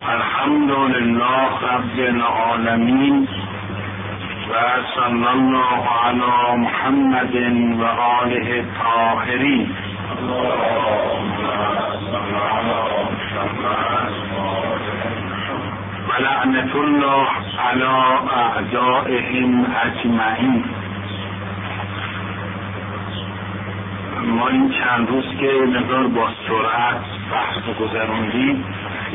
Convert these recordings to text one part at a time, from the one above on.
الحمد لله رب العالمين و صلی الله علی محمد و آله الطاهرین. و لعنت الله علی اعدائهم اجمعین. ما این چند روز که نظر با سرعت بحث گذروندیم،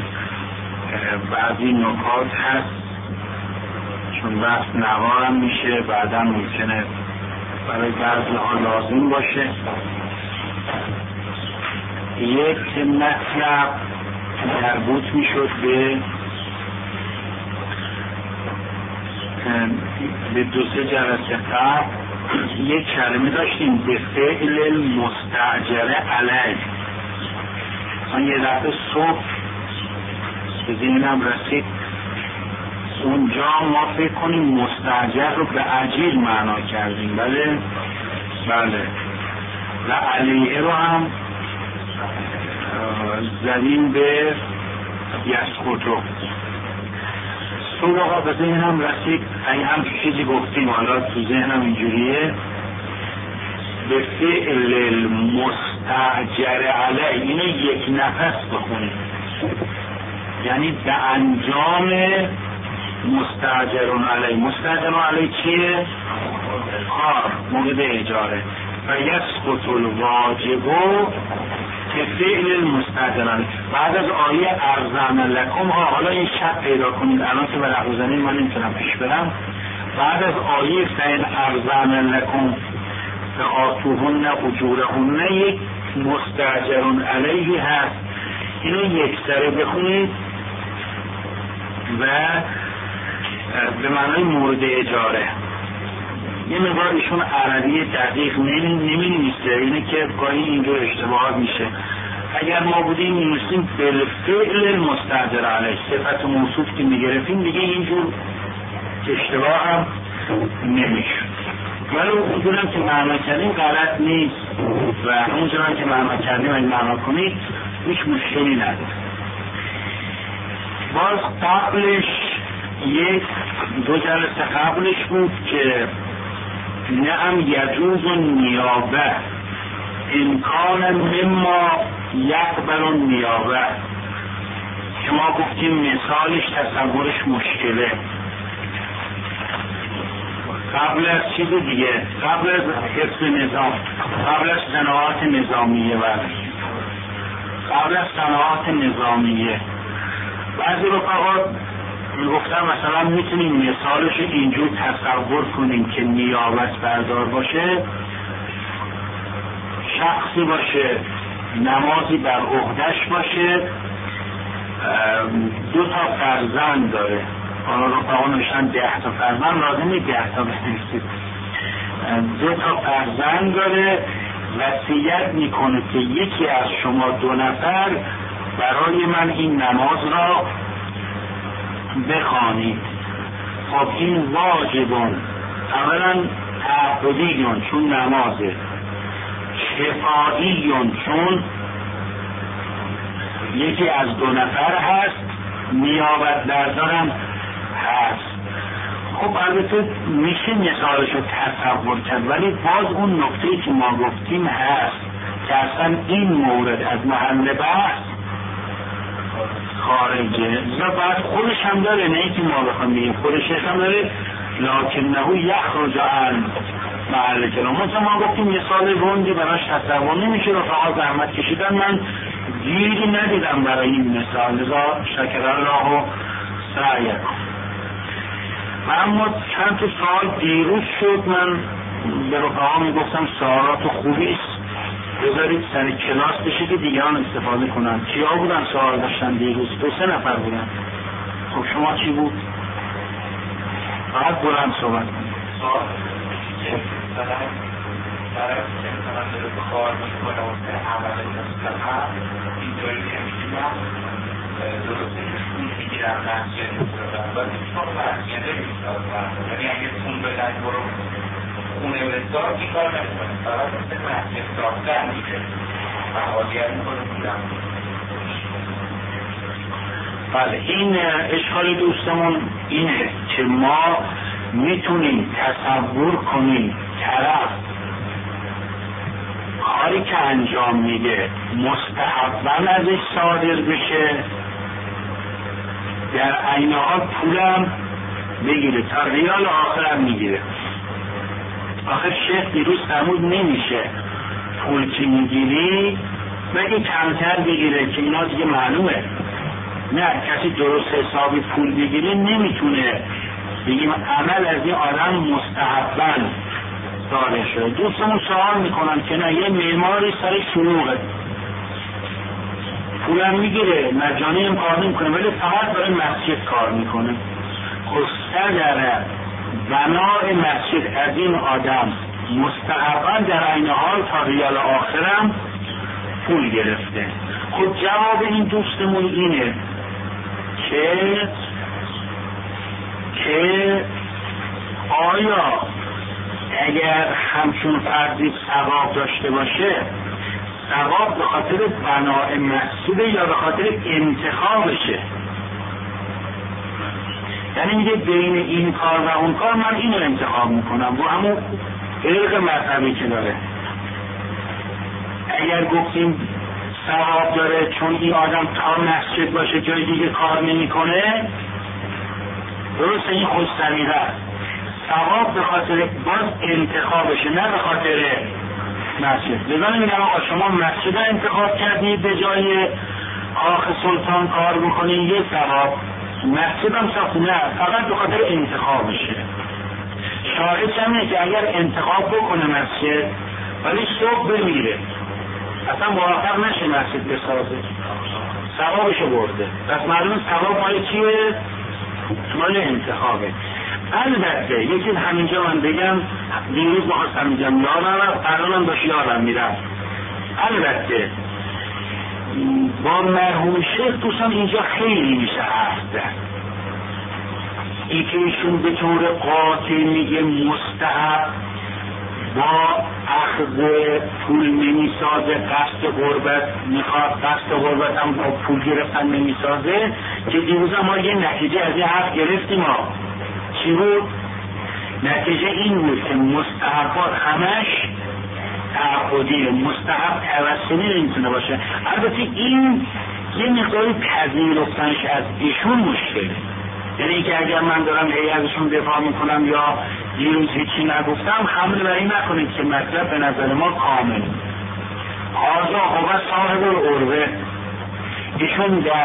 بعضی نکات هست چون بحث نوارم میشه، بعدا ممکنه برای بعضی ها لازم باشه. یک مطلب مربوط میشد به دو سه جلسه قبل یک کلمه داشتیم به فعل المستعجله علیه. من یه دفعه صبح به ذهنم رسید اونجا ما فکر کنیم مستعجل رو به عجیل معنا کردیم. بله و علیه رو هم زدیم به یسقطو. صبح آقا به ذهنم رسید این هم چیزی گفتیم، حالا تو ذهنم اینجوریه به فعل المستعجل علیه، اینو یک نفس بخونیم، یعنی به انجام مستعجل علیه. مستعجل علیه چیه؟ کار مورد اجاره. و یسقط الواجب که فعل المستعجل علیه. بعد از آیه ارزن لکم ها، حالا این شب پیدا کنید، الان که به لحظانی من نمیتونم پیش برم. بعد از آیه فعل ارزن لکم به آتوهن اجورهن یک مستعجل علیه هست. اینو یک سره بخونید و به معنای مورد اجاره. یه مقدار ایشون عربی دقیق نمی‌نویسه، اینه که گاهی اینجور اشتباهات میشه. اگر ما بودیم می‌نویسیم بالفعل المستعجل علیه، صفت موصوف که میگرفتیم دیگه اینجور اشتباه هم نمیشه. ولی اونجورم که معنا کردیم غلط نیست و اونجورم که معنا کردیم اگه معنا کنید هیچ مشکلی نداره. باز قبلش یک دو جلسه قبلش بود که نعم یجوز نیابه امکان مما یقبل نیابه، که ما گفتیم مثالش تصورش مشکله. قبل از چیز دیگه، قبل از حفظ نظام، قبل از صناعات نظامیه، قبل از صناعات نظامیه بعضی رفقا میگفتن مثلا میتونیم مثالش اینجور تصور کنیم که نیابت بردار باشه، شخصی باشه نمازی بر عهده‌اش باشه، دو تا فرزند داره. حالا رفقا نوشتن 10 تا فرزند، لازم نیست 10 تا بنویسید، 2 تا فرزند داره. وصیت میکنه که یکی از شما 2 نفر برای من این نماز را بخوانید. خب این واجبون، اولا تعبدیون چون نمازه، کفاییون چون یکی از 2 نفر هست، نیابت بردارم هست. خب البته میشه مثالش رو تصور کرد، ولی باز اون نکته‌ای که ما گفتیم هست که اصلا این مورد از محل بحث خارجه. و بعد خودش هم داره، نه اینکه ما بخوام بگیم، خودش هم داره، لکنه یخرج عن محل کلام. مثلا ما گفتیم مثال روندی براش تصور نمیشه، رفقا زحمت کشیدن، من گیری ندیدم برای این مثال، لذا شکر الله و سعیکم. و اما چند تا سوال دیروز شد، من به رفقا میگفتم سوالات خوبیست، بذارید سر کلاس بشه که دیگران استفاده کنن. کیا بودن سوال داشتن دیروز؟ 2-3 نفر بودن. خب شما چی بود؟ فقط بلند صحبت کنید. برای که مثلا داره به کار میکنه و به عمل مستقر اینطوری که میگم درسته که پول میگیرم نحصیه نمیدارم ولی چون برگیده میستاد برده، یعنی اگه پول بدن برو خونه بستار این کار نمیکنه، فقط مثل نحصیه ساختن میگه فعالیت میکنه بودم. بله، این اشکال دوستمون اینه که ما میتونیم تصور کنیم طرف کاری که انجام میده مستحباً ازش صادر بشه، در عین حال پولم بگیره، تا ریال آخرم میگیره. آخر شیخ دیروز فرمود نمیشه پول که میگیری بگی کمتر بگیره که اینا دیگه معلومه. نه، کسی درست حسابی پول بگیره نمیتونه بگیم عمل از این آدم مستحباً صادر شده. دوستمون سوال میکنن که نه، یه معماری سر شلوغه، پولم میگیره، مجانی هم کار نمیکنه، ولی فقط برای مسجد کار میکنه. خسته داره بنای مسجد از این آدم مستحباً در عین حال تا ریال آخرم پول گرفته. خب جواب این دوستمون اینه که آیا اگر همچون فردی ثواب داشته باشه، ثواب به خاطر بنای مسجد یا به خاطر انتخابشه؟ یعنی میگه بین این کار و اون کار من اینو انتخاب میکنم با همون فرق مذهبی که داره. اگر گفتیم ثواب داره چون این آدم تا مسجد باشه جای دیگه کار نمیکنه، درسته، این خود سمیره است. ثواب به خاطر باز انتخابشه، نه به خاطر مسجد. لذا نمیگم آقا شما مسجد رو انتخاب کردید به جای آخ سلطان کار بکنید یه ثواب، مسجد هم ساختی، نه، فقط به خاطر انتخابشه. شاهد چمینه که اگر انتخاب بکنه مسجد ولی صبح بمیره، اصلا موافق نشه مسجد بسازه، ثوابشو برده. پس معلومه ثواب مال چیه؟ مال انتخابه. البته یکی همینجا من بگم، دیروز بخواستم بگم یادم الانم باشه یادم میرم. البته با مرحوم شیخ دوستان اینجا خیلی میشه حرف زد. این که ایشون به طور قاطع میگه مستحب با اخذ پول نمیسازه، قصد غربت میخواد، قصد غربت هم با پول گرفتن نمیسازه، که دیروز ما یه نتیجه از این حرف گرفتیم. چی بود؟ نتیجه این بود که مستحبات همش تعهدیه، مستحب توسلی نمیتونه باشه. البته این یه مقداری پذیرفتنش از ایشون مشکله. یعنی اینکه اگر من دارم ازشون دفاع میکنم یا دیروز هیچی نگفتم، حمل بر این نکنید که مطلب به نظر ما کامل. آزا هو صاحب العروه، ایشون در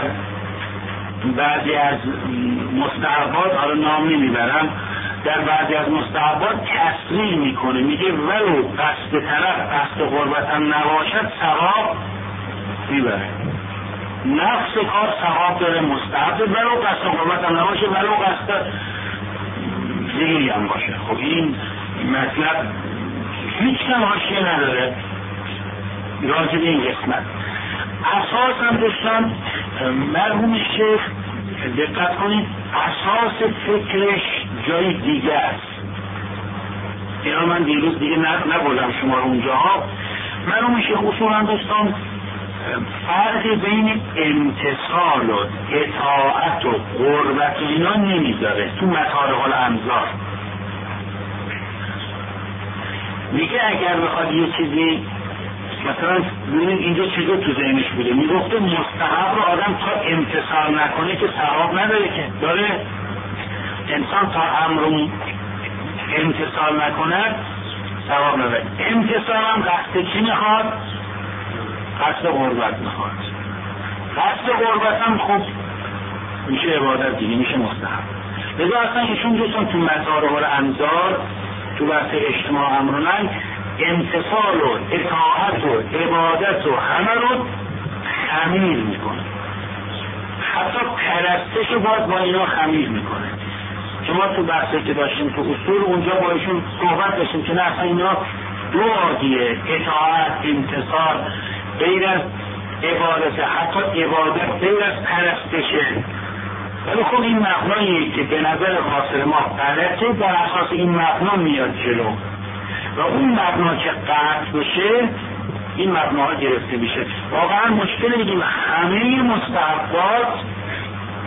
بعضی از مستحبات، حالا نام نمیبرم، در بعضی از مستحبات تصریح میکنه، میگه ولو قصد طرف قصد غربت هم نباشد ثواب میبره. نفس کار ثواب داره، مستحب، ولو قصد غربت هم نباشه، ولو قصد دیگری هم باشه. خب این مطلب هیچ کم حاشیه نداره راجع به این قسمت. اساس هم دوستان مرحوم شیخ دقت کنید، اساس فکرش جای دیگه است. اینا من دیروز دیگه نبودم شما اونجاها. مرحوم شیخ اصولا دوستان فرقی بین امتثال و اطاعت و قربت و اینا نمیذاره تو مطالع الانظار. میگه اگر بخواد یه چیزی مثلا ببینید اینجا چیزا تو ذهنش بوده، میگفته مستحب رو آدم تا امتثال نکنه که ثواب نداره، که داره انسان تا امر امتثال نکنه ثواب نداره. امتثال هم قصد چی میخواد؟ قصد غربت میخواد. قصد غربت هم خوب میشه عبادت دیگه، میشه مستحب. لذا اصلا ایشون دوستان تو مطالع الانظار تو بحث اجتماع امرونن امتثال و اطاعت و عبادت و همه رو خمیر میکنه، حتی پرستش رو باز با اینا خمیر میکنه. که ما تو بحثی که داشتیم تو اصول اونجا با ایشون صحبت داشتیم که نه اصلا اینا دو عادیه، اطاعت، امتثال غیر از عبادت، حتی عبادت غیر از پرستشه. ولی خب این مبنایی که به نظر خاصر ما غلطه بر اساس این مبنا میاد جلو و اون مبنا که قطع بشه این مبناها گرفته میشه. واقعا مشکل بگیم همه مستحبات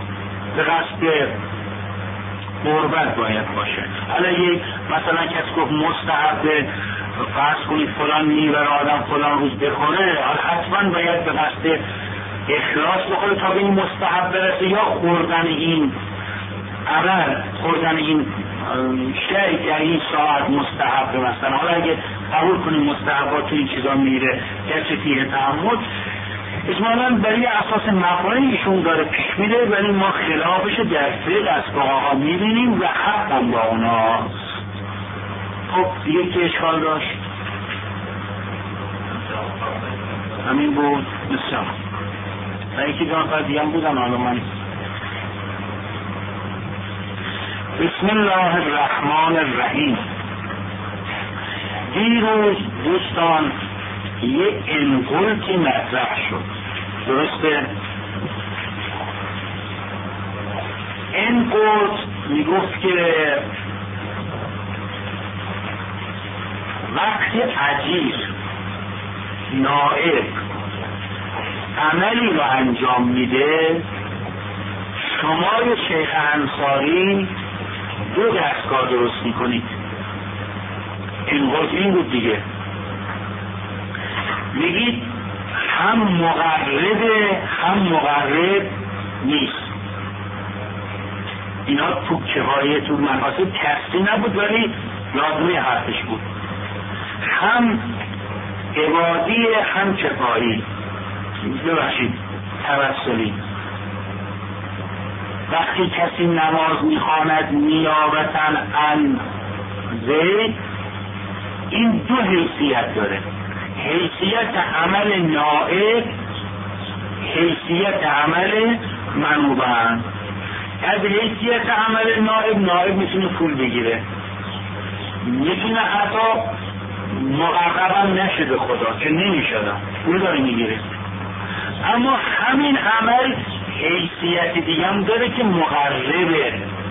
به قصد قربت باید باشه. علیه مثلا کسی گفت مستحب فرض کنید فلان میوه را آدم فلان روز بخوره، حتما باید به قصد اخلاص بخوره تا به این مستحب برسه، یا خوردن این عمل، خوردن این شیء در این ساعت مستحب. مثلا حالا اگه قبول کنیم مستحبات تو این چیزا میره کسی فیه تعمد، اجمالاً برای اساس مفاهیم ایشون داره پیش میره، ولی ما خلافش در فقه از فقها میبینیم و حق هم با اونا. خب دیگه که اشکال داشت همین بود. بسیار و یکی دانفر دیگه هم بودن، حالا من بسم الله الرحمن الرحیم. دیروز دوستان یه انقلتی مطرح شد، درسته؟ انقلت میگفت که وقتی اجیر نائب عملی رو انجام میده، شما شیخ انصاری دو دستگاه درست میکنید. انقلت این بود دیگه، میگید هم مقربه هم مقرب نیست. اینا تو کفایه تو مناسب کسی نبود ولی لازمه حرفش بود. هم عبادی هم کفایی، ببخشید توسلی. وقتی کسی نماز میخواند نیابتاً عن زید، این دو حیثیت داره، حیثیت عمل نائب، حیثیت عمل منوبان. از حیثیت عمل نائب میتونه پول بگیره، میتونه حتی مقربم نشه به خدا که نمیشدم پول داره میگیره. اما همین عمل حیثیت دیگه هم داره که مقربه،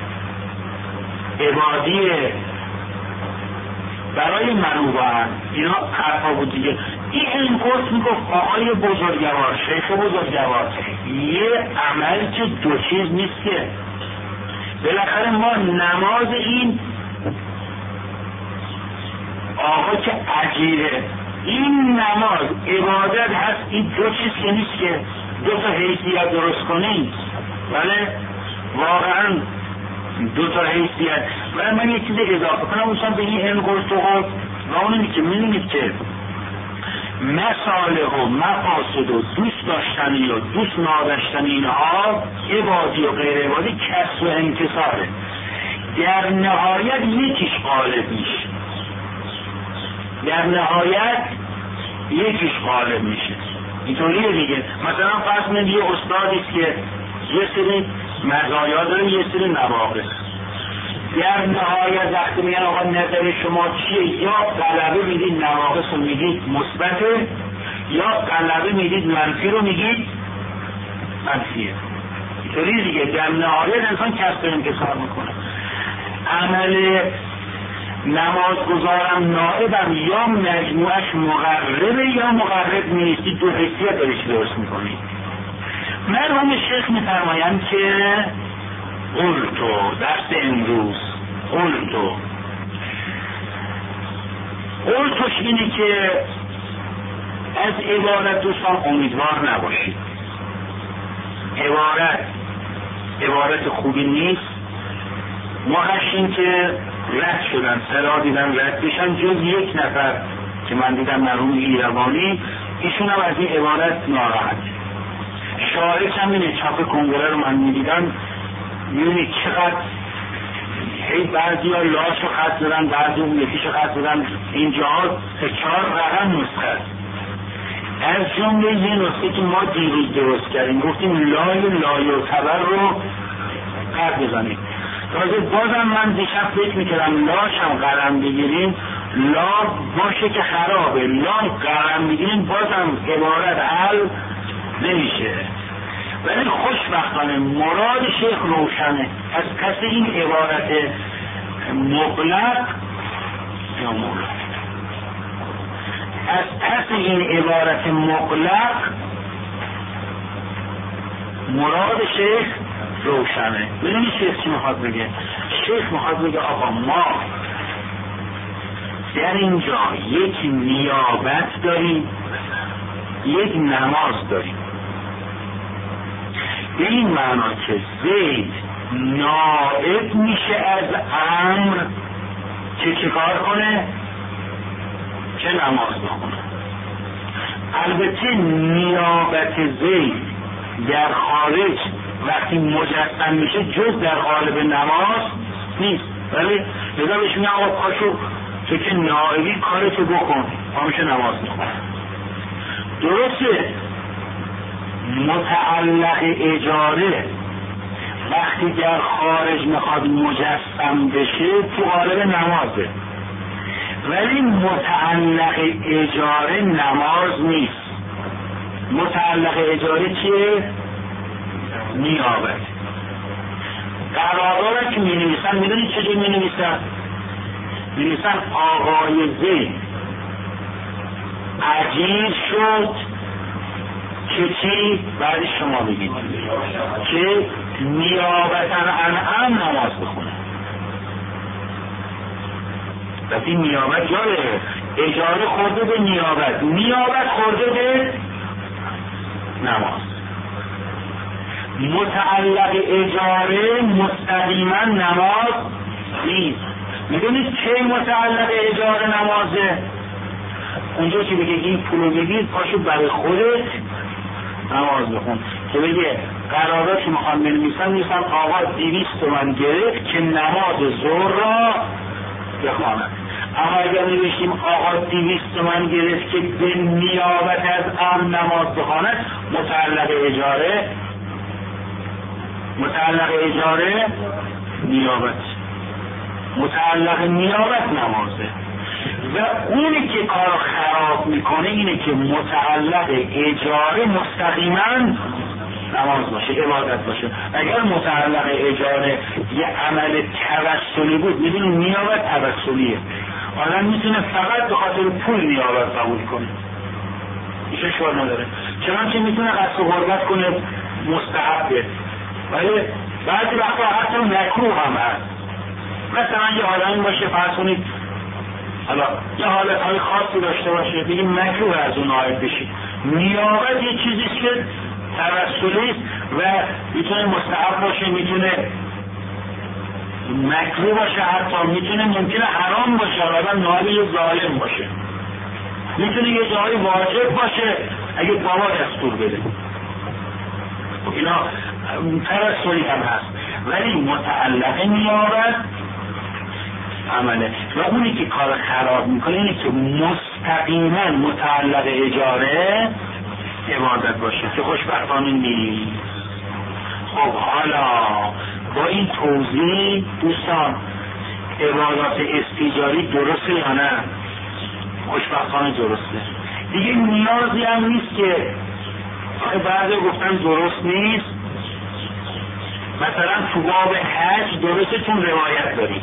عبادیه، برای منوبان. اینا حرفا بود دیگه. این کورس میگفت آقای بزرگوار، شیخ بزرگوار، یه عمل که دو چیز نیست که بالاخره ما نماز این آقا که اجیره، این نماز عبادت هست، این دو چیز که نیست که دو تا حیثیت درست کنیم. بله واقعا دو تا حیثیت. و من یک چیز اضافه کنم اوشان به این انقلت و قلت و اونمی که میدونید که مصالح و مفاسد و دوست داشتنی و دوست نداشتنی اینها عبادی و غیر عبادی کسب و انکساره، در نهایت یکیش غالب میشه، در نهایت یکیش غالب میشه. اینطوریه دیگه. مثلا فرض کنید یه استادیست که یه سری مزایا داره یه سری نواقص، در نهایت وقتی میگن آقا نظر شما چیه، یا غلبه میدید نواقص رو میگید مثبته، یا غلبه میدید منفی رو میگید منفیه. اینطوری دیگه. در نهایت انسان کسب و انکسار میکنه. عمل نماز گذارم نائبم یا مجموعش مقربه یا مقرب نیستی، دو حیثیت دارش درست میکنی. مرحوم شیخ میفرمایند که قلتو، درس امروز قلتوش اینه که از عبارت دوستان امیدوار نباشید. عبارت خوبی نیست. ما هشتیم که رد شدن، سرا دیدن رد بشن، جز یک نفر که من دیدم مرحوم ایروانی، ایشون هم از این عبارت ناراحت. شاعرش هم اینه، چاپ کنگره رو من میدیدم، میبینید چقدر بعضی ها لاشو خط زدن، بعضی اون یکیشو خط زدن. اینجا 4 رقم نسخه است. از جمله یه نسخه که ما دیروز درست کردیم، گفتیم لای و تبر رو خط بزنیم. تازه بازم من دیشب فکر میکردم لاش هم قلم بگیریم، لا باشه که خرابه، لا قلم بگیریم بازم عبارت حل نمیشه. ولی خوشبختانه مراد شیخ روشنه. از پس این عبارت مغلق یا مغلق، از پس این عبارت مغلق مراد شیخ روشنه. ببینید شیخ چی میخواد بگه. شیخ میخواد بگه آقا ما در اینجا یک نیابت داریم، یک نماز داریم، به این معنا که زید نائب میشه از امر که چه کار کنه؟ که نماز بخونه. البته نیابت زید در خارج وقتی مجسم میشه جز در قالب نماز نیست، ولی لذا بهش میگه آقا پاشو تو که نائبی کارتو بکن، پامیشه نماز میخونه. درسته متعلق اجاره وقتی در خارج میخواد مجسم بشه تو قالب نمازه، ولی متعلق اجاره نماز نیست. متعلق اجاره چیه؟ نیابت. قرارداد که می نویسن میدونید چجور می نویسن؟ می نویسن آقای زید اجیر شد که چی؟ بعد شما بگید که نیابتاً عن نماز بخونه. و این نیابت جاره، اجاره خورده به نیابت، نیابت خورده به نماز. متعلق اجاره مستقیما نماز نیست. میدونید چه متعلق اجاره نمازه؟ اونجا که بگه این پولو بگید پاشو برای خودت نماز بخون، که بگه قرارداد که میخوان بنویسن میگن آقا 200 تومن گرفت که نماز ظهر را بخواند. اما اگر نوشتیم آقا 200 تومن گرفت که به نیابت از امر نماز بخواند، متعلق اجاره نیابت، متعلق نیابت نمازه. و اونی که کار خراب میکنه اینه که متعلق اجاره مستقیما نماز باشه، عبادت باشه. اگر متعلق اجاره یه عمل توسلی بود، میدونی نیابت توسلیه، آدم میتونه فقط به خاطر پول نیابت قبول کنه، هیچ اشکال نداره، چنانچه میتونه قصد و غربت کنه مستحبه، ولی بعضی وقتا حتی مکروه هم هست. مثلا یه آدمی باشه فرض کنید حالا یه حالتهای خاصی داشته باشه، بگیم مکروه از اون عاید بشید. نیابت یه چیزیست که توسلی است و میتونه مستحب باشه، میتونه مکروه باشه، حتی میتونه ممکنه حرام باشه، آدم نائب یه ظالم باشه، میتونه یه جایی واجب باشه اگه بابا دستور بده. اینا توسلی هم هست، ولی متعلق نیابت عمله. و اونی که کار خراب میکنه اینه که مستقیما متعلق اجاره عبادت باشه که خوشبختانه نیست. خب حالا با این توضیح دوستان عبادات استیجاری درسته یا نه؟ خوشبختانه درسته دیگه. نیازی هم نیست که بعضی گفتن درست نیست. مثلا تو باب حج درسته چون روایت داریم،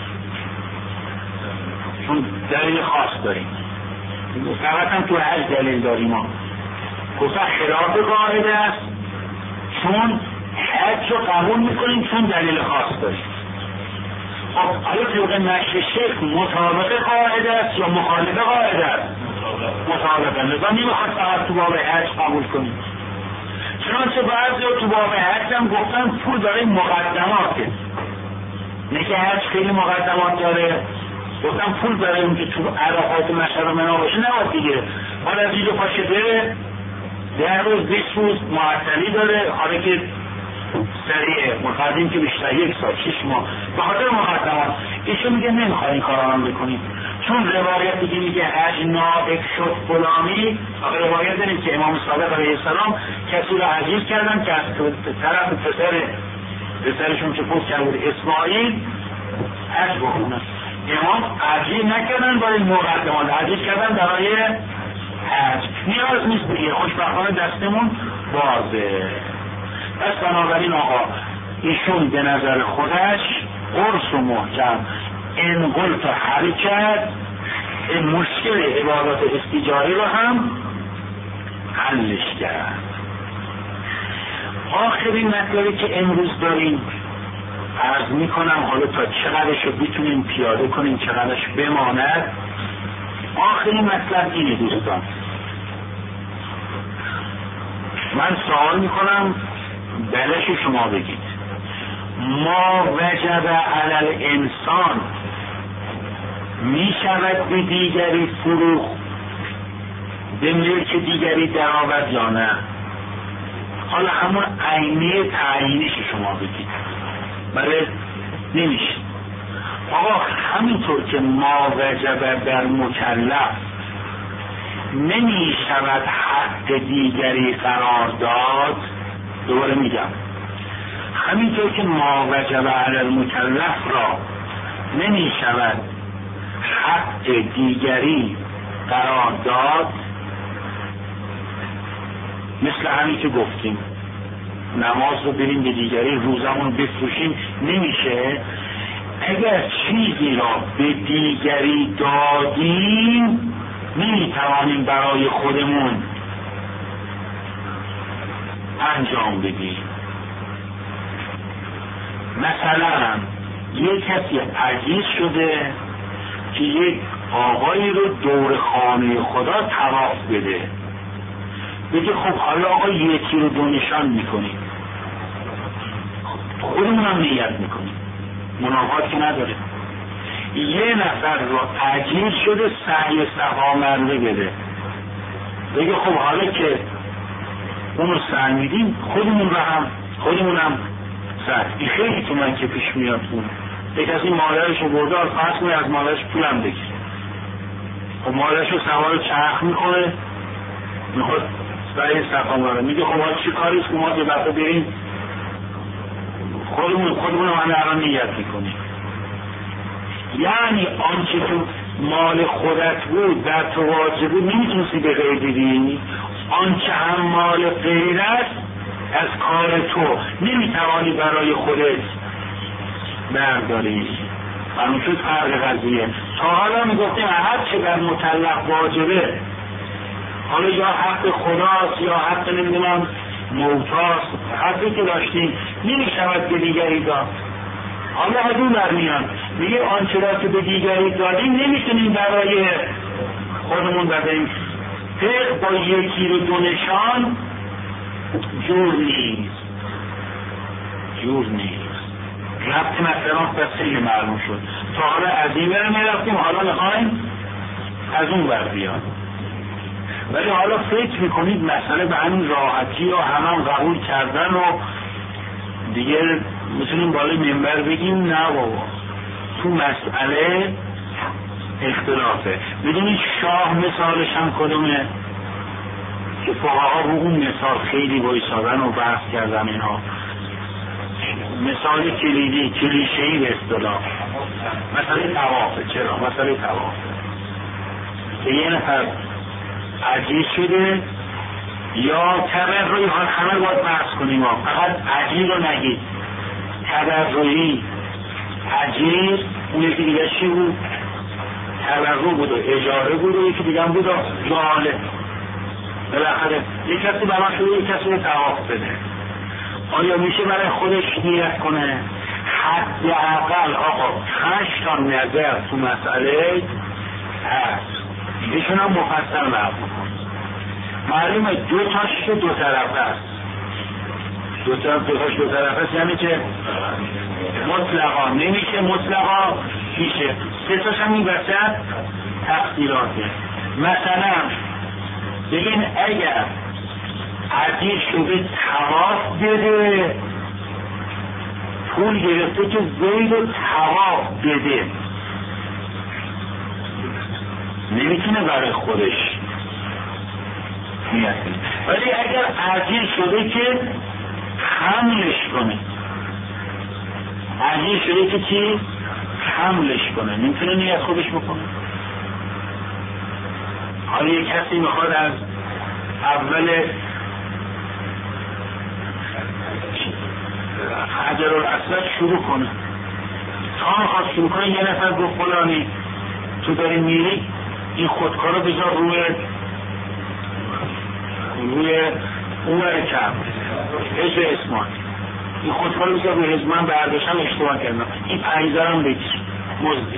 چون دلیل خاص داریم، فقط هم تو حج دلیل داریم. ما گفتن خلاف قاعده است چون حج رو قبول میکنیم چون دلیل خاص داریم. خب آیا طبق نشر شیخ مطابق قاعده است یا مخالف قاعده است؟ مطابقه. لذا نمیخواد فقط تو باب حج قبول کنیم، چنانچه بعضی تو باب حج هم گفتن پول داره مقدماته، نه که حج خیلی مقدمات داره، گفتن پول داره اون که تو عرفات مشهد و منا باشه نباید دیگه، حالا از اینجا پاشه بره 10 روز 20 روز معطلی داره، حالا که سریعه مقدم که بیشتر 1 سال 6 ماه به خاطر مقدمات. ایشون میگه نمیخواد این کارا هم بکنیم، چون روایتی که میگه حج نائب شد فلانی، روایت داریم که امام صادق علیه السلام کسی را عجیز کردن که از طرف پسرشون که فوت کرده بود اسماعیل حج بکنن. امام عجیز نکردن برای مقدمات، عجیز کردن برای حج. نیاز نیست دیگه، خوشبختانه دستمون بازه. پس بنابراین آقا ایشون به نظر خودش قرص و محکم این قلت حرکت این مشکل عبادات استیجاری رو هم حلش کرد. آخرین مطلبی که امروز داریم عرض میکنم، حالا تا چقدرش رو بتونیم پیاده کنیم چقدرش بماند. آخرین مطلب اینه دوستان، من سوال میکنم بلش شما بگید. ما وجب علی الانسان میشود به دیگری فروخت، به ملک دیگری درآورد یا نه؟ حالا همون عینه تعیینش شما بگید. بله نمیشه. آقا همینطور که ما وجب در مکلف نمی شود حق دیگری قرار داد، دوباره میگم همینطور که ما وجب علی المکلف را نمی شود حق دیگری قرار داد، مثل همین که گفتیم نماز رو بریم به دیگری، روزمون بفروشیم، نمیشه. اگر چیزی را به دیگری دادیم نمیتوانیم برای خودمون انجام بدیم. مثلا یک کسی عزیز شده که یک آقایی رو دور خانه خدا طواف بده، بگه خب حالا آقا یکی رو دو نشان میکنیم، خودمون هم نیت میکنیم، منافات که نداره. یه نفر رو عجیل شده سعی صفا مرده بده، بگه خب حالا که اون رو سعی میدیم خودمون هم سعی. این خیلی تو من که پیش میاد. اون یک کسی مادرش رو برده، فرض کنه از مادرش پولم بگیر، خب مادرش رو سوار چرخ میکنه، میخواد برای صفا مرده، میگه خب حالا چی کاریست که ما یه دفعه بریم خودمون هم الان نیت میکنیم. یعنی آنچه که مال خودت بود در تو واجب بود نمیتونستی به غیر بدی، آنچه هم مال غیر است از کار تو نمیتوانی برای خودت برداری. همون شد فرق قضیه. تا حالا میگفتیم هر چه در مطلق واجبه، حالا یا حق خداست یا حق نمیدونم موتاست، حقی که داشتیم نمیشود به دیگری داد. حالا حدود برمیان میگه آنچه را که به دیگری دادیم نمیتونیم برای خودمون بدهیم. فقه با یکی رو دو نشان جور نیست. ربط مثلا بسیاری معلوم شد. تا حالا از این برم میرفتیم، حالا میخوایم از اون بر بیان. ولی حالا فکر میکنید مسئله به همین راحتی یا همون قبول کردن و دیگه میتونیم بالای منبر بگیم نه بابا تو مسئله اختلافه. میدونید شاه مثالش هم کدومه که فقها رو اون مثال خیلی بایستادن و بحث کردن اینها. مثال کلیدی کلیشه‌ای به اصطلاح مسئله طوافه. چرا؟ مسئله طواف که یه نفر عجیز شده یا تبرعی، حال همه باید بحث کنیم، فقط عجیز رو نگید. تبرعی عجیز اون یکی دیگه چی بود؟ تبرع بود و اجاره بود و یکی دیگه هم بود و جاله. بالاخره یک کسی برای شده یک کسی رو طواف بده. آیا میشه برای خودش نیت کنه؟ حداقل آقا 5 تا نظر تو مسئله هست، ایشون هم مفصل نقل کن. معلومه دو تاش دو طرفه است. دو تاش دو طرفه است یعنی که مطلقا نمیشه، مطلقا میشه. سه تاش هم این وسط تفصیلاته. مثلا بگین اگر عزیز شده طواف بده، پول گرفته که زید طواف بده، نمیتونه برای خودش نیت کنه. ولی اگر عزیز شده که حملش کنه، عزیز شده که چی؟ حملش کنه، نمیتونه نیت خودش بکنه. حالا یک کسی میخواد از اول حجرالاسود شروع کنه، تا میخواد شروع کنه یه نفر گفت فلانی تو داری میری این خودکارو بذار روی اون کم، حجر اسمان این خودکار بسید به حجر من برداشتم اشتباه کردم این 5000 هم بگیر مزدی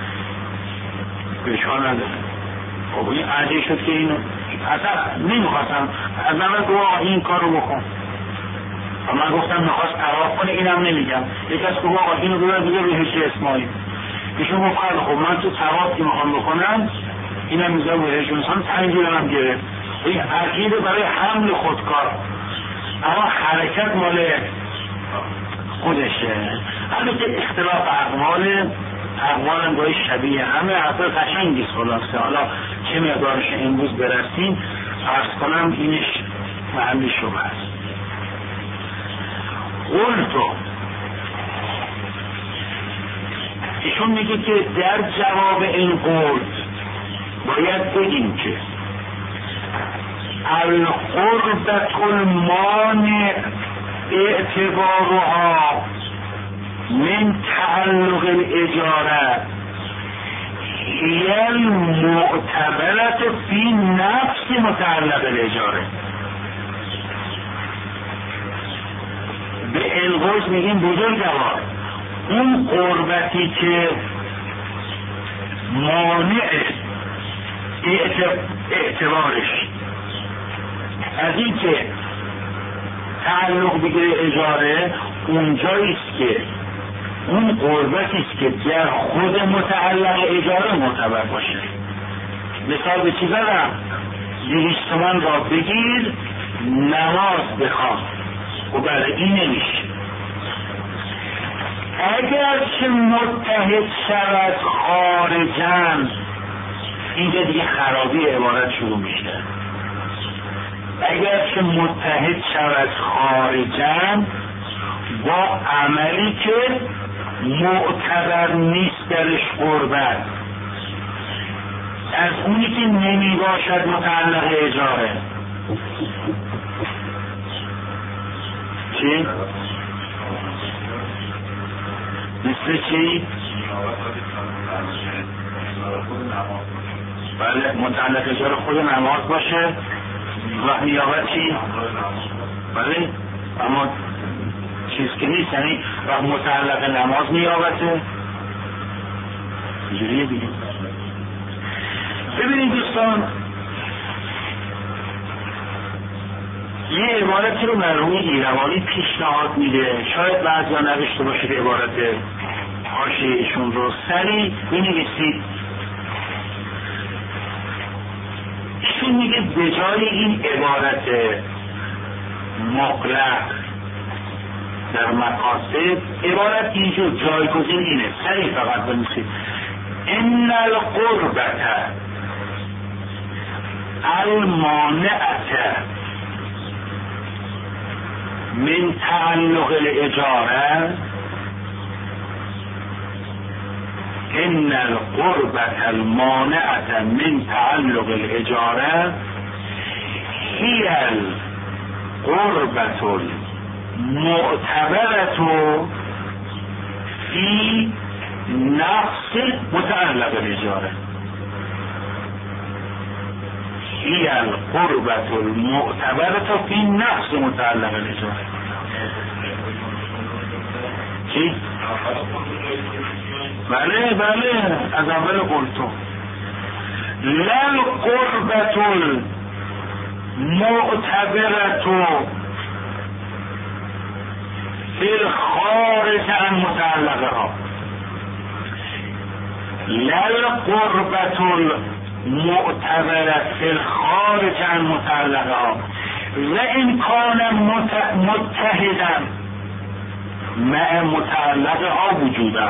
بهشان نداره. خب این عرضه شد که اینو اصلا نمیخواستم از من گفت این کار رو بکن و من گفتم میخواست عراق کنه اینم نمیگم یکی از گفت آقا اینو ببر بگه به حجر اسماعیل ایشون گفت خب من تو ثواب که میخوام بکنم اینم میذارم به حجر اسماعیل 5 هم گرفت. این عقیده برای حمل خودکار اما حرکت مال خودشه. البته اختلاف اقوال هم گاهی شبیه همه حرفای قشنگیست خلاصه. حالا چه مقدارش امروز برسیم عرض کنم اینش محلی شبه است. قلتو ایشون میگه که در جواب این قول باید بگیم که القربة المانع اعتبارها من تعلق الاجاره هي المعتبرة في نفس متعلق الاجاره. به الغوز میگیم بزرگوار اون قربتی که مانع اعتبارش از این که تعلق بگیره اجاره اونجاییست که اون قربتیست که در خود متعلق اجاره معتبر باشه. مثال به چی زدم؟ 200 تومان را بگیر نماز بخواه و برای این نمیشه. اگر چه متحد شود خارجاً اینجا دیگه خرابی عبارت شروع میشه. اگر چه متحد شود خارجاً با عملی که معتبر نیست درش قربت از اونی که نمی باشد متعلق اجاره. چی؟ مثل چی؟ بله متعلق اجاره خود نماز باشه و نیابت چی؟ بله اما چیز که نیست یعنی و متعلق نماز نیابته اینجوریه دیگه. ببینید دوستان یه عبارتی رو مرحوم ایروانی پیشنهاد میده، شاید بعضی ها نوشته باشید عبارت حاشیه ایشون رو سریع بنویسید. ایشون میگه به جای این عبارت مطلق در مقاصد عبارت اینجور جایگزین اینه، سریع فقط بنویسید ان القربة المانعة من تعلق الاجاره ان القربة المانعة من تعلق الاجاره هي القربة المعتبرة في نفس متعلق الاجاره. هي القربة المعتبرة في نفس متعلق الاجاره. چی؟ بله بله از اول قلتو لا القربة المعتبرة في الخارج عن متعلقها. لا القربة المعتبرة في الخارج عن متعلقها وإن كان متحدا مع متعلقها وجودا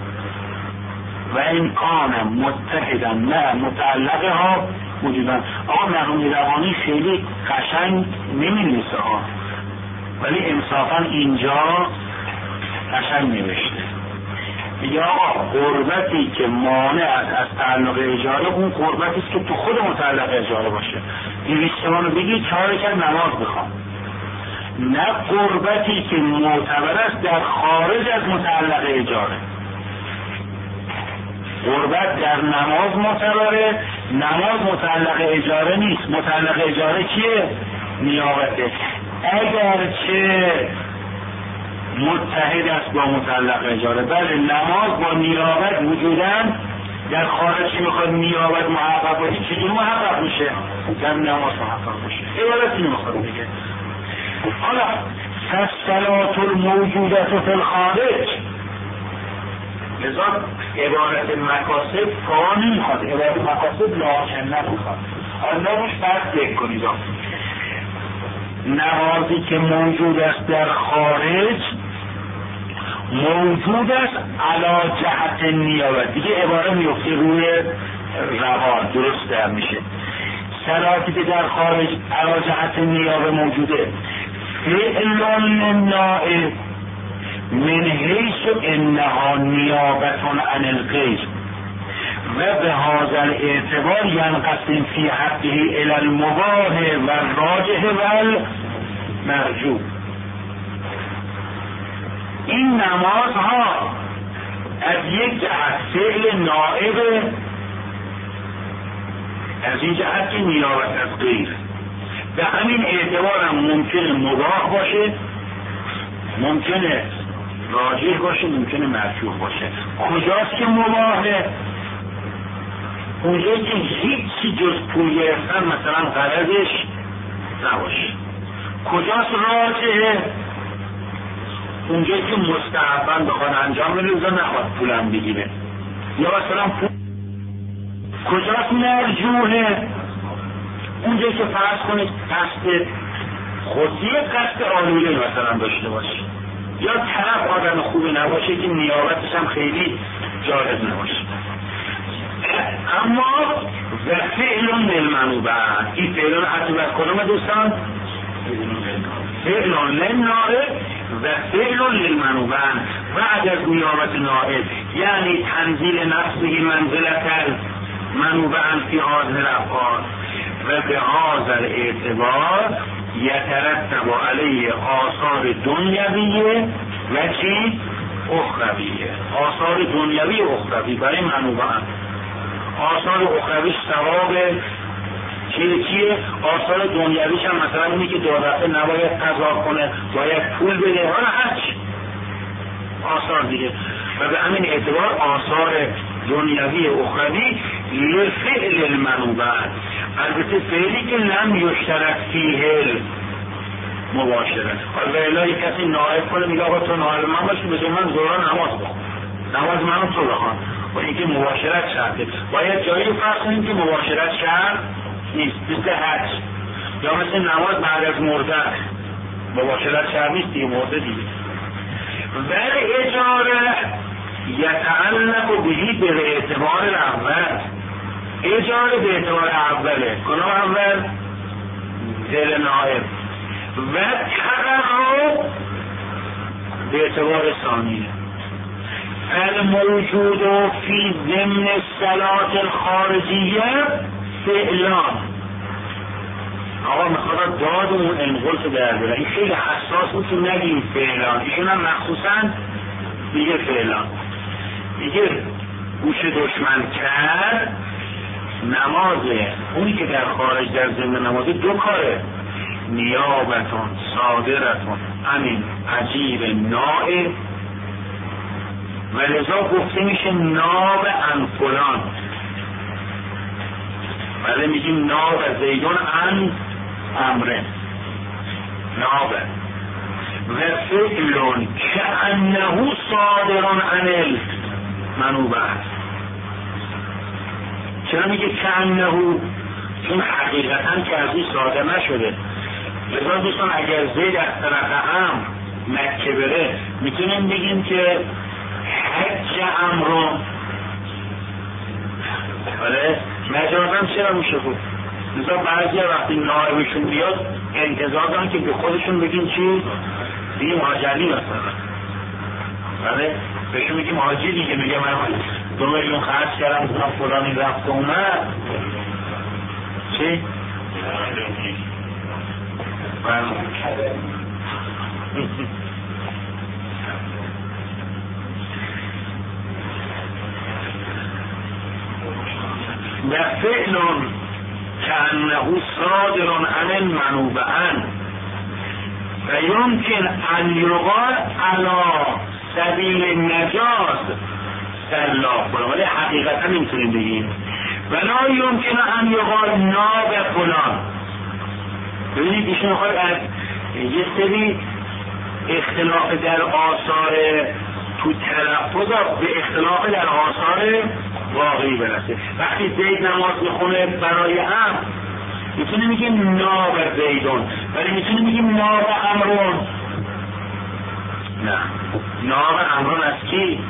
وإن كان متحدا مع متعلقها وجودا. آقا مرحوم ایروانی خیلی قشنگ نمی‌نویسه ولی انصافا اینجا قشنگ نوشته. میگه آقا قربتی که مانع از تعلق اجاره اون قربتی است که تو خود متعلق اجاره باشه. 200 تومان رو بگی 4 رکعت نماز بخوام. نه قربتی که معتبر است در خارج از متعلق اجاره. قربت در نماز معتبره، نماز متعلق اجاره نیست. متعلق اجاره چیه؟ نیابته. اگرچه متحد است با مطلق اجاره. بله نماز با نیابت وجودن در خارج که میخواد نیابت محقق باشه چجور محقق میشه؟ در نماز محقق میشه. عبارت اینو میخواد بگه. حالا فالصلاة الموجودة فی الخارج، لذا عبارت مکاسب فانی میخواد، عبارت مکاسب لاکنه میخواد. حالا روش فرق دک کنید. نمازی که موجود است در خارج موجود است علا جهت نیابت، دیگه عباره میفته روی روان، درست در میشه. صلاتی که در خارج علا جهت نیابه موجوده، فعل للنائب من حیث انها نیابتون عن الغیر و به هذا الاعتبار ینقسم فی حقه الی المباح و الراجح و المرجو. این نماز ها از یک جهت فعل نائب، از این جهت که نیابت از غیر، به همین اعتبار هم ممکنه مباح باشه، ممکنه راجح باشه، ممکنه مرجوح باشه. کجاست که مباحه؟ اونجایی که هیچی جز پول گرفتن مثلا غرضش نباشه. کجاست راجحه؟ اونجایی که مستحباً بخواد انجام بده نخواد پولم بگیره، یا مثلا پول. کجاست مرجوحه؟ اونجایی که فرض کنید قصد خودی، قصد آلوده مثلا داشته باشه، یا طرف آدم خوبی نباشه که نیابتش هم خیلی جالب نباشه. اما و فعل للمنوبه، این فعل حتی بر کدوم دوستان؟ فعل للنائب و فعل للمنوبه، بعد از نیابت نائب یعنی تنزیل نفسه منزلت المنوبه فی هذه الافعال و به هذا الاعتبار یترتب علیه آثار دنیویه و چی؟ اخرویه. آثار دنیوی اخروی برای منوبه. آثار اخرویش ثواب چیه؟ آثار دنیویش هم مثلا اینی که دو دفعه نباید قضا کنه، باید پول بده، حالا هرچی آثار دیگه. و به همین اعتبار آثار دنیوی اخروی لفعل المنوبه، البته فعلی که لم یشترک فیه مباشره. حالا الهی کسی نائب کنه میگه آقا تو نائب من باشی بجای من زورا نماز بخون، نماز منو تو بخوان، و اینکه مباشرت شرطه. باید جایی رو فرض کنیم که مباشرت شرط نیست، مثل حج یا مثل نماز بعد از مردن مباشرت شرط نیست دیگه، مرده دیگه. ولی اجاره یتعلق بهی به اعتبار اول، اجاره به اعتبار اوله، کدوم اول؟ دل نائب، و تقرب به اعتبار ثانیه. الموجود فی ضمن الصلاة الخارجیه فعلان. آقا میخواد داد اون انقلس در بره، این خیلی حساس بود که نگیم فعلان، ایشون هم مخصوصا دیگه فعلان، دیگه گوش دشمن کرد. نمازه اونی که در خارج در ضمن نمازه دو کاره، نیابتون صادرتون همین عجیب نائب، و لذا گفته میشه ناب ان فلان. بله میگیم ناب زیدون ان امره، ناب و فعلون که انهو صادرون عن المنوبه. چرا میگه که انهو؟ چون حقیقتا که از این صادر نشده. لذا دوستان اگر زید از طرف هم مکه بره میتونیم بگیم که حج امرو، بله مجازم چرا میشه بود؟ لذا بعضی وقتی نائبشون بیاد انتظار دارن که به خودشون بگیم چی؟ بگیم حاجلی مثلا، بله بهشون بگیم حاجی دیگه، میگه من 2 میلیون خرج کردم بودم فلانی رفت اومد چی؟ و فعل کأنه صادر عن المنوبه، و یمکن ان یقال علی سبیل مجاز سلا فلان، ولی حقیقتا نمیتونیم بگیم ولا یمکن ان یقال ناب فلان. ببینید ایشون میخواد از یه سری اختلاف در آثار تو تلفظ به اختلاف در آثار واقعی برسه. وقتی زید نماز میخونه برای امر میتونه میگیم ناب زیدون، ولی میتونه میگیم ناب امرون. نه، ناب امرون از کی؟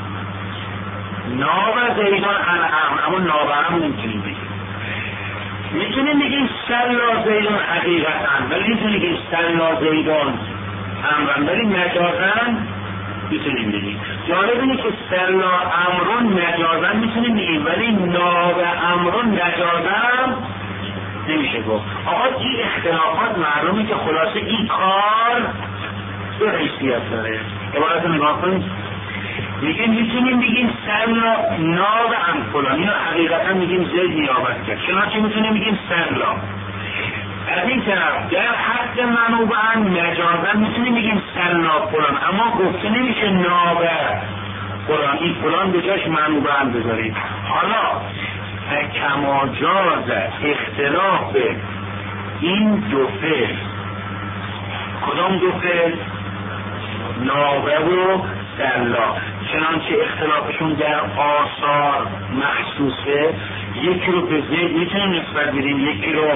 ناب زیدون عن امر، اما ناب امر نمیتونیم بگیم. میتونیم بگیم سلا زیدون حقیقتا، ولی میتونیم بگیم سلا زیدون امرن، ولی مجازن میتونیم بگیم. جالب اینه که سلا امرون مجازن میتونیم بگیم، ولی ناب امرون مجازن نمیشه گفت. آقا این اختلافات معلومه که خلاصه این کار دو حیثیت داره. عبارت رو نگاه کنید، میتونیم بگیم سلا ناب ام فلان، اینو حقیقتا میگیم زید نیابت کرد، چنانچه میتونیم بگیم سلا. از این طرف در حد منوبا مجازا میتونیم بگیم سلا فلان، اما گفته نمیشه ناب فلان، این فلان به جاش منوبا بذارید. حالا کما جاز اختلاف این دو فعل، کدام دو فعل؟ نابه و سلا، چنانچه اختلافشون در آثار مخصوصه، یکی رو به زید میتونیم نسبت بدیم، یکی رو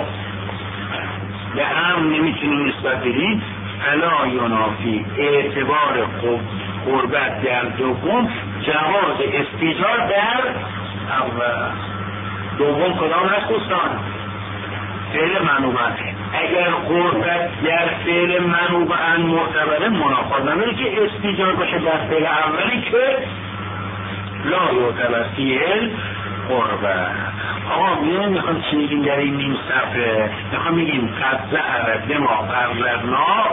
به هم نمیتونیم نسبت بدیم. فلا ینافی اعتبار قربت در دوم جواز استیجار در اول. دوم کدام هست دوستان؟ فعل منوبن. اگر قربت در فعل منوبن معتبره منافات نداره که استیجار باشه در فعل اولی که لا یعتبر فعل قربت. آقا میخوام چی میگیم در این نیم صفحه؟ میخوام میگیم قد ظهر بما قررنا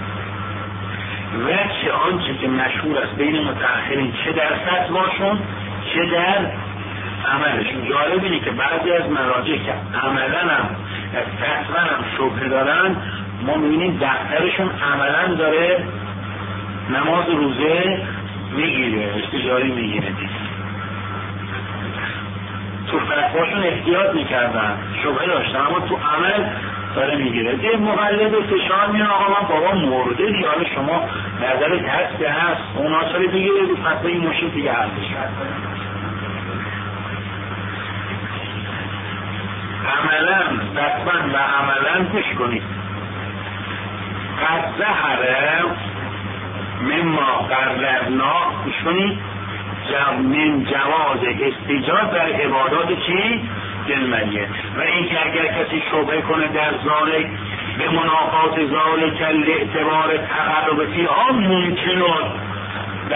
و چه آنچه که مشهور است بین متأخرین، چه در فتواشون چه در عملشون. جالب اینه که بعضی از مراجع که عملا هم فتوا هم شبهه دارن، ما میبینیم دفترشون عملا داره نماز روزه میگیره، استجاری میگیره. تو فتواشون احتیاط میکردن، شبهه داشتن، اما تو عمل داره میگیره. یه مقلد فشار میان آقا من بابا مرده دیگه، حالا شما نظرت هست اونا سالی بگیره دو فتوه این مشکل دیگه حل بشه. عملا فتوا و عملا پیش کنید. قد ظهر مما قررنا پیش کنید من جواز استیجار در عبادات چی؟ جلمنیه. و اینکه اگر کسی شبهه کنه در ذالک به منافات ذالک الاعتبار تقرب فیها ممکنون و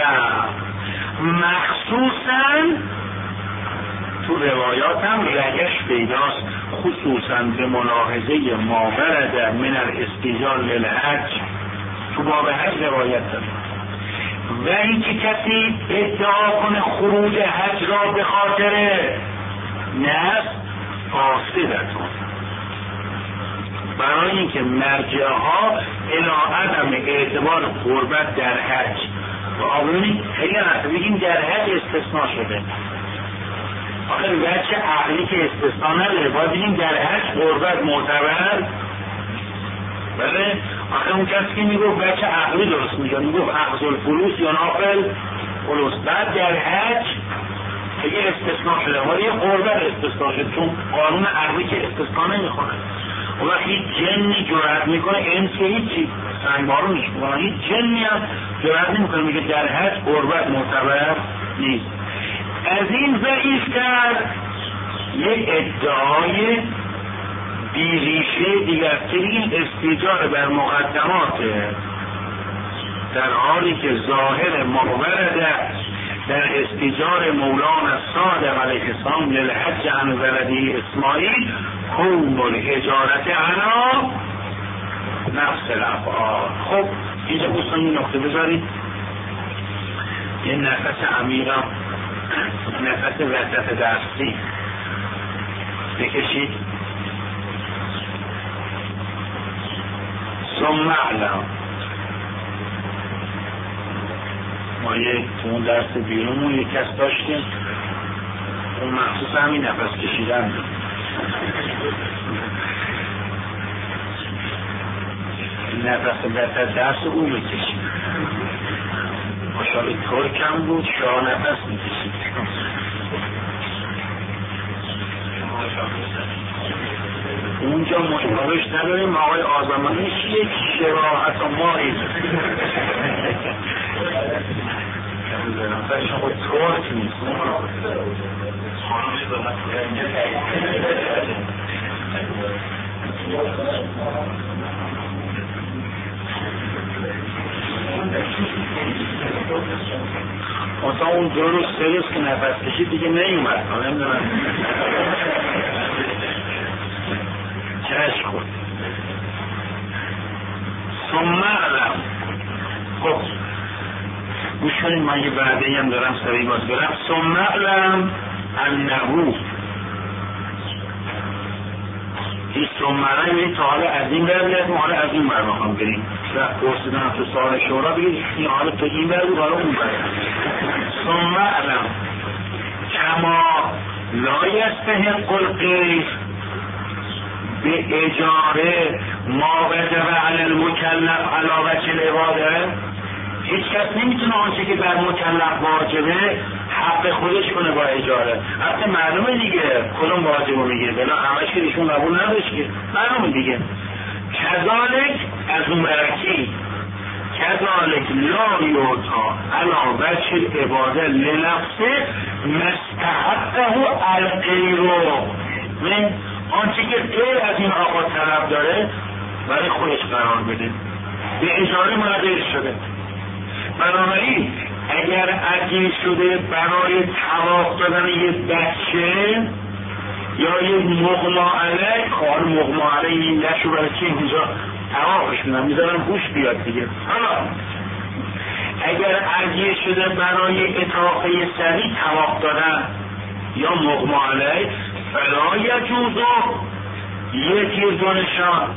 مخصوصا تو روایات هم رگش پیداست، خصوصا به ملاحظه ما ورد من الاستیجار للحج، تو باب حج روایت داره. و اینکه کسی ادعا کنه خروج حج را به خاطر نفس فاسدتون، برای اینکه مرجع ها الی عدم اعتبار قربت در حج و آبونی خیلی نفسه بگیم در حج استثناء شده. آخر وجه عقلی که استثناء نداره، باید بگیم در حج قربت معتبر. بله آخر اون کسی که میگفت وجه عقلی درست میگه، میگفت اخذ الفلوس یا ناقل فلوس، بعد در حج دیگه استثناء شده، ولی یه قربت استثناء شده، چون قانون عقلی که استثناء نمیخونه. و وقتی جنی جرأت میکنه این که هیچی سنگبارونش میکنه، هیچ جنی هم جرأت نمیکنه میگه در حج قربت معتبر نیست. از این ضعیفتر یک ادعای بیریشه دیگر که این استیجار بر مقدمات، در حالی که ظاهر مورد در استیجار مولانا صادق علیه السلام للحج عن ولده اسماعیل کون الاجارت عنا نفس الافعال. خب اینجا بستان این نقطه بذارید، یه نفس عمیقم، نفس وسط درستی بکشید. ثم اعلم ما تو اون درس بیرونمون یک کس داشتیم اون مخصوص همین نفس کشیدن بود. نفس در درس اون بکشید ماشاءالله ترکم بود شاه نفس میکشید. اونجا مشابهش نداریم. آقای آزمانیش یک شراحت و مایی شما ترک نیست مثلا اون 2 روز 3 روز که نفس کشید دیگه نیومد. نمیدونم چشم خورد. ثم علم. خب گوش کنید من یه بعدی هم دارم سریع باز برم. ثم علم انهو این ثم علم این تا حالا از این برد ما حالا از این برد میخوام بریم پرسیدم تو سال شورا بگید این حالا تو این برد و حالا اون برد. ثم علم کما لا یستحق الغیر به اجاره ما وجب علی المکلف علی وجه العباده. هیچ کس نمیتونه آنچه که بر مکلف واجبه حق خودش کنه با اجاره. حتی معلومه دیگه کدوم واجبو میگه بلا همش که ایشون قبول نداشت که معلومه دیگه. کذالک از اون برکی کذالک لا یوتا علی وجه العباده لنفسه مستحقه الغیرو. من آنچه که غیر از این آقا طلب داره برای خودش قرار بده به اجاره منظر شده. بنابراین اگر اجیر شده برای طواف دادن یه بچه یا یه مغما علیه کار مغما علیه این دشو برای چی اینجا طوافش میدن میذارن هوش بیاد دیگه. حالا اگر اجیر شده برای اطاقه سری طواف دادن یا مغما علیه فلا یجوزو یکی دونشان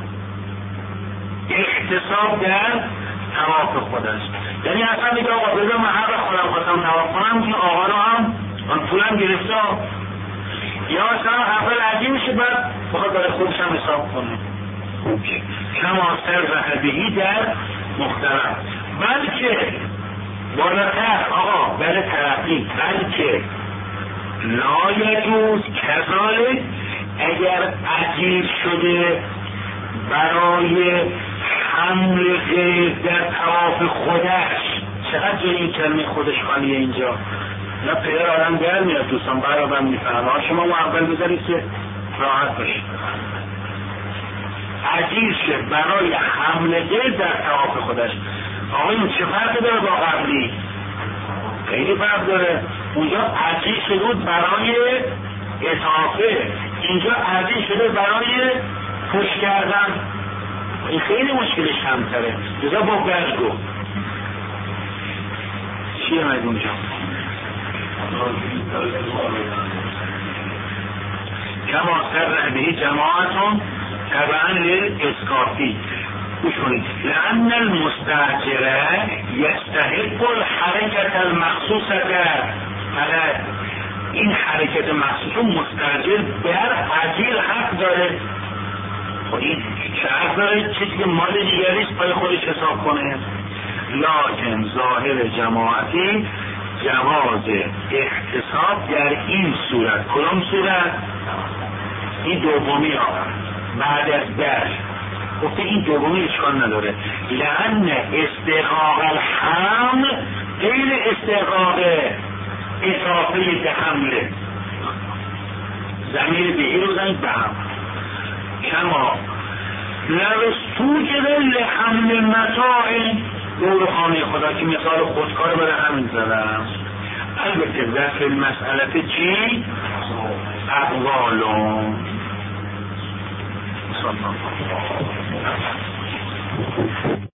اختصاب در طواف خودش. یعنی اصلا میگه آقا بذار من هر خودم خواستم طواف کنم این آقا رو هم من پولم گرفته یا اصلا اول عجیب میشه بعد بخواد برای خودش هم حساب کنه کما سر بهی در مختلف. بلکه بالاتر آقا بله ترقی بلکه لا یجوز کذالک اگر اجیر شده برای حمل غیر در طواف خودش. چقدر جای این کلمه خودش خالیه اینجا نه پدر آدم در میاد دوستان برادم میفهمه. شما اول بذارید که راحت باشید. اجیر شد برای حمل غیر در طواف خودش. آقایون چه فرق داره با قبلی؟ خیلی فرق داره. اونجا اجیر شده بود برای اطافه اینجا اجیر شده برای پوش کردن. این خیلی مشکلش کمتره. جزا با برگو چیه مید اونجا کما سر بهی جماعتون طبعا للاسکافی. گوش کنید لأن المستأجره یستحق الحرکت المخصوصه در این حرکت مخصوص مستأجر در اجیر حق داره. این چه حق داره؟ چیزی که مال دیگریست پای خودش حساب کنه. لکن ظاهر جماعتی جواز احتساب در این صورت. کدام صورت؟ این دومی ها بعد از در گفته این دومی اشکال نداره. لأن استحقاق الحمل غیر استحقاق اضافه به حمله. ضمیر بهی رو زنید به هم کما لرستو جده لحمل متاع دور خانه خدا که مثال خودکار برای همین زدم. البته در مسئله چی؟ اقوالون صلی الله